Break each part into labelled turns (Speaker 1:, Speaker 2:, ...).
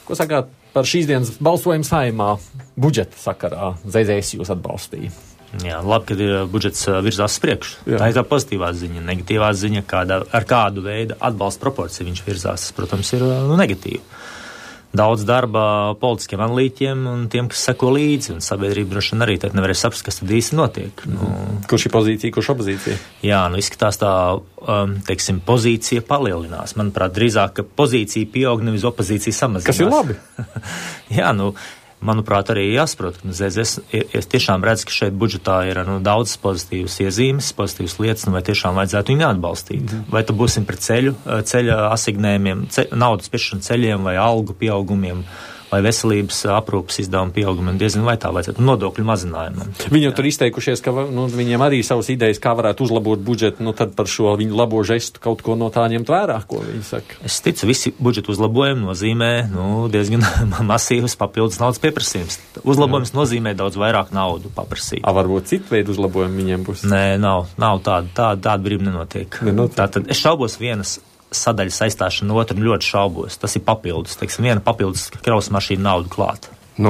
Speaker 1: Ko sakāt par šīs dienas balsojumu Saeimā budžeta sakarā? ZZS jūs atbalstīja.
Speaker 2: Jā, labi, kad ir budžets virzās priekšu. Jā. Tā ir tā pozitīvā ziņa. Negatīvā ziņa, ar kādu veidu atbalsta proporciju viņš virzās, tas, protams, ir negatīvi. Daudz darba politiskiem analīķiem un tiem, kas seko līdzi, un sabiedrība droši vien arī tad nevarēs saprast, kas tad īsti notiek.
Speaker 1: Kurš ir pozīcija, kurš opozīcija? Jā,
Speaker 2: izskatās tā, teiksim, pozīcija palielinās. Manuprāt, drīzāk, ka pozīcija pieaug, nevis opozīcija samazinās.
Speaker 1: Kas ir labi?
Speaker 2: Jā, manuprāt, arī jāsaprot, ka es tiešām redzu, ka šeit budžetā ir daudz pozitīvas iezīmes, pozitīvas lietas, vai tiešām vajadzētu viņu atbalstīt. Vai tu būsim par ceļa asignējumiem, naudas piešķiršanu ceļiem vai algu pieaugumiem, vai veselības aprūpas izdevumu pieaugumiem, diezgan vai tā vajadzētu nodokļu mazinājumam.
Speaker 1: Viņi jau tur izteikušies, ka viņiem arī savas idejas, kā varētu uzlabot budžetu, tad par šo viņu labo žestu kaut ko no tā ņemt vērā, ko viņi saka.
Speaker 2: Es ticu, visi budžeta uzlabojumi nozīmē diezgan masīvas papildus naudas pieprasījums. Uzlabojums nozīmē daudz vairāk naudu paprasīt.
Speaker 1: Varbūt citu veidu uzlabojumi viņiem būs?
Speaker 2: Nē, nav tāda brība nenotiek. Tātad es šaubos vienas sadaļas aizstāšana otru ļoti šaubos. Tas ir papildus, viena papildus kraus mašīna naudu klāt.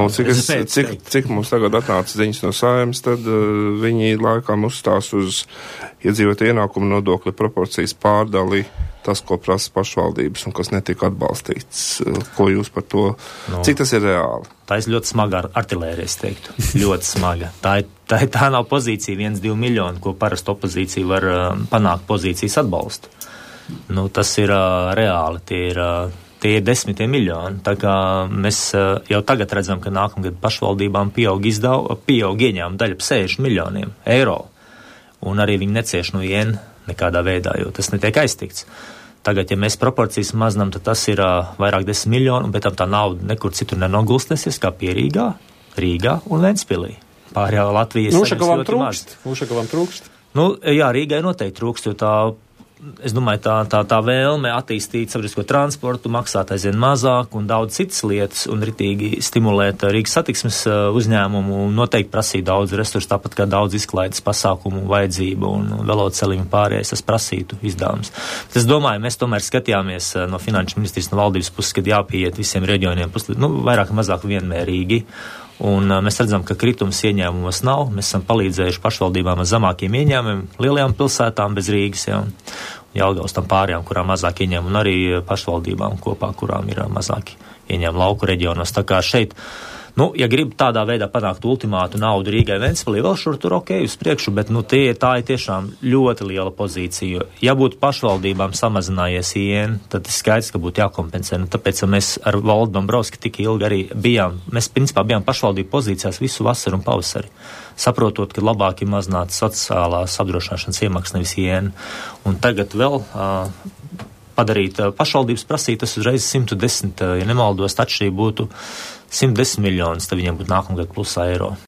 Speaker 3: Cik mums tagad atnāca ziņas no Saeimas, tad viņi laikam uzstās uz iedzīvotāju ienākumu nodokļa proporcijas pārdali, tas, ko prasa pašvaldības un kas netika atbalstīts. Ko jūs par to? Cik tas ir reāli?
Speaker 2: Tā ir ļoti smaga artilērija, es teiktu. Ļoti smaga. Tā nav pozīcija 1-2 miljoni, ko parasti opozīcija var panākt pozīcijas atbalstu. Tas ir reāli, tie ir desmitiem miljoni. Tā kā mēs jau tagad redzam, ka nākamgad pašvaldībām pieaug ieņēmuma daļa par 60 miljoniem eiro. Un arī viņi necieš no iena nekādā veidā, jo tas netiek aiztikts. Tagad, ja mēs proporcijas mazinām, tad tas ir vairāk 10 miljoni, un pēc tam tā nauda nekur citur nenogulstēsies, kā pie Rīgā un Ventspilī. Pārējā Latvijas
Speaker 1: Ušakovam trūkst?
Speaker 2: Jā, Rīgai noteikti trūkst, jo es domāju, tā vēlme attīstīt sabiedrisko transportu, maksāt aizvien mazāk un daudz citas lietas un ritīgi stimulēt Rīgas satiksmes uzņēmumu un noteikti prasīt daudz resursu, tāpat kā daudz izklaides pasākumu vajadzību un veloceliņu pārējais, tas prasītu izdevums. Bet es domāju, mēs tomēr skatījāmies no finanšu ministrijas, no valdības puses, kad jāpieiet visiem reģioniem vairāk mazāk vienmērīgi. Un mēs redzam, ka kritums ieņēmumos nav. Mēs esam palīdzējuši pašvaldībām ar zemākiem ieņēmumiem, lielajām pilsētām bez Rīgas, Jelgavas tam pārējām, kurām mazāk ieņēmumu, un arī pašvaldībām kopā, kurām ir mazāki ieņēmumi lauku reģionos. Tā kā šeit, ja grib tādā veidā panākt ultimātu naudu Rīgai Ventspilī, vēl šur tur uz priekšu, bet tā ir tiešām ļoti liela pozīcija. Ja būtu pašvaldībām samazinājies iena, tad ir skaidrs, ka būtu jākompensē. Tāpēc mēs ar Valdu Dombrovski tik ilgi arī mēs principā bijām pašvaldību pozīcijās visu vasaru un pavasari, saprotot, ka labāk ir mazināt sociālās apdrošināšanas iemaksas nevis iena. Un tagad vēl padarīt pašvaldības prasīt, tas uzreiz 110, ja nemaldos, atšķirība būtu 110 miljonus, tad viņiem būtu nākamgad plus eiro.